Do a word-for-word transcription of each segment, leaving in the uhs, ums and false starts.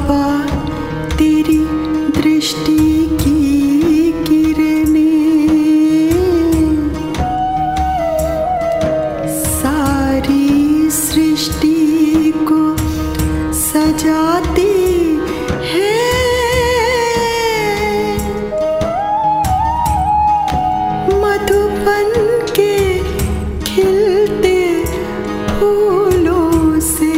बाबा तेरी दृष्टि की किरणें सारी सृष्टि को सजाती है। मधुबन के खिलते फूलों से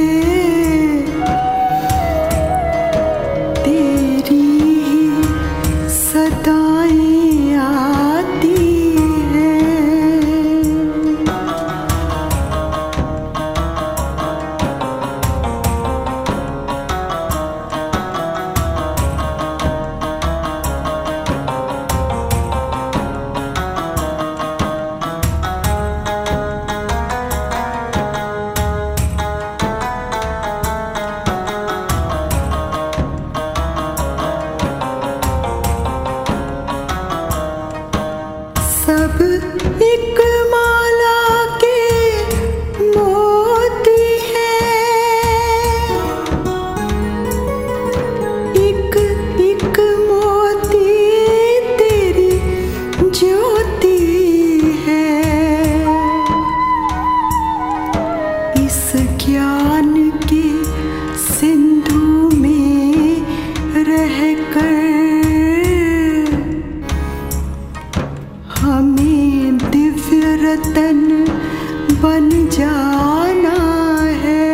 तेरी सदाएं आती सब एक माला के मोती हैं, एक एक मोती तेरी ज्योति है। इस ज्ञान के सिंधु में रहकर हमें दिव्य रतन बन जाना है।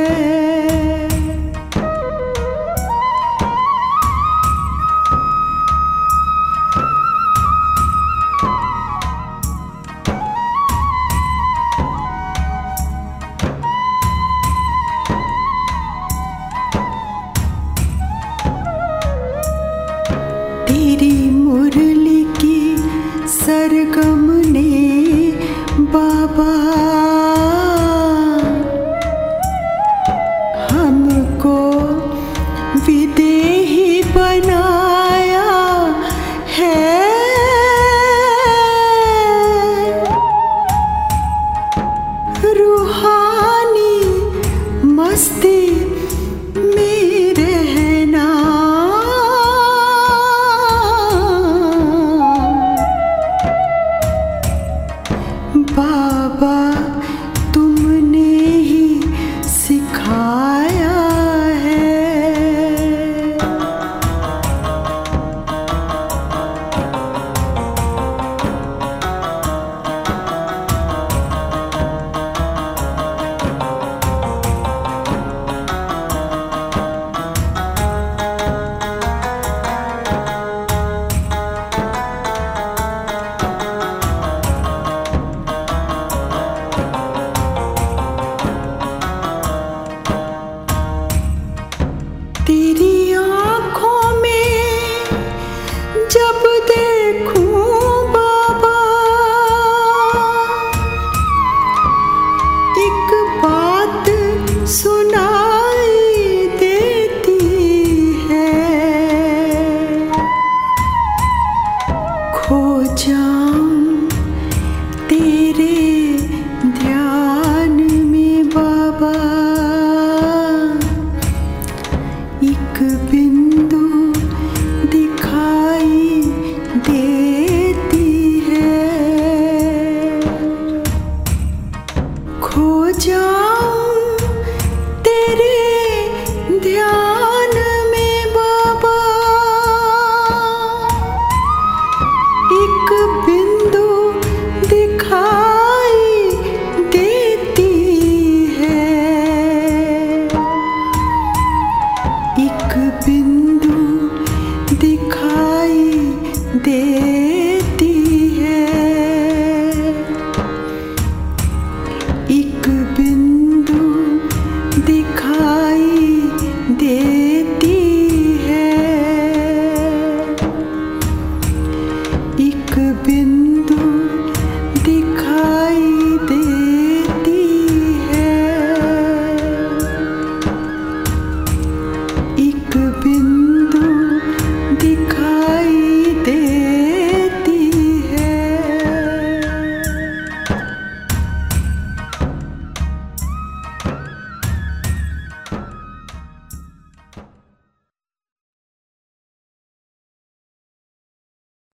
तेरी मुरली की सरगम ने बाबा हमको विदेही बनाया है। रूहानी मस्ती में रहना बाबा तुमने ही सिखाया है। तेरी आँखों में जब देखूं बाबा एक बात सुनाई देती है। खो जाऊं तेरे ध्यान में बाबा एक बिंदु दिखाई देती है। खो जाऊं तेरे ध्यान में बाबा एक बिंदु दिखाई देती है। एक बिंदु दिखाई देती है। एक बिंदु दिखाई